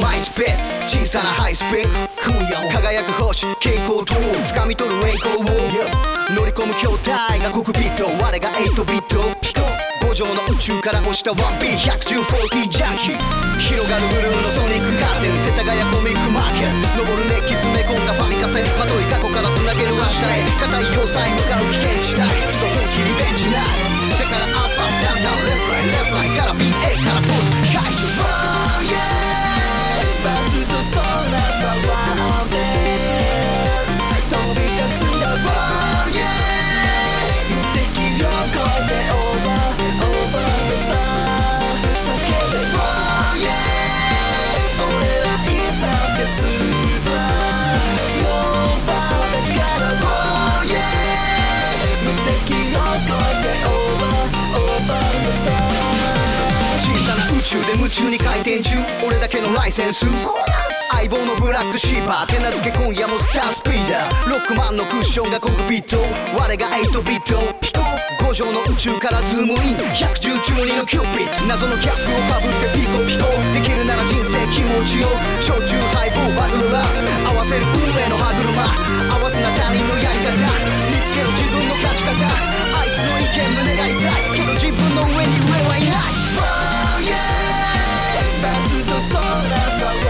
マイスペース小さなハイスペック今夜も輝く星蛍光灯掴み取る栄光を乗り込む筐体がコクピット我が8ビット五条の宇宙から落ちた 1P11040 ジャンキー広がるブルーのソニックカーテン世田谷コミックマーケット昇る熱気詰め込んだファミカセまとい過去からつなげる明日へ固い要塞向かう危険地帯ずっと本気リベンジないだからアップアップダウンダウンレフトライレフトライから BA からポーズ解除 Oh yeah バスと空パワーで飛び立つんだ Oh yeah 無敵を超えてオーバースーパーノーバーだから Oh yeah 無敵を超えてオーバーのさ小さな宇宙で夢中に回転中俺だけのライセンス相棒のブラックシーバー手なずけ今夜もスタースピーダーロックマンのクッションがコクピット我が8ビット五条の宇宙からズームイン110中2のキューピット謎のキャップをかぶってピコピコできるなら人生気持ちよ焼酎ハイボーバトルラ合わせる運命の歯車合わせな他人のやり方見つけろ自分の勝ち方あいつの意見胸が痛いけど自分の上に上はいない Oh yeah バスと空パワー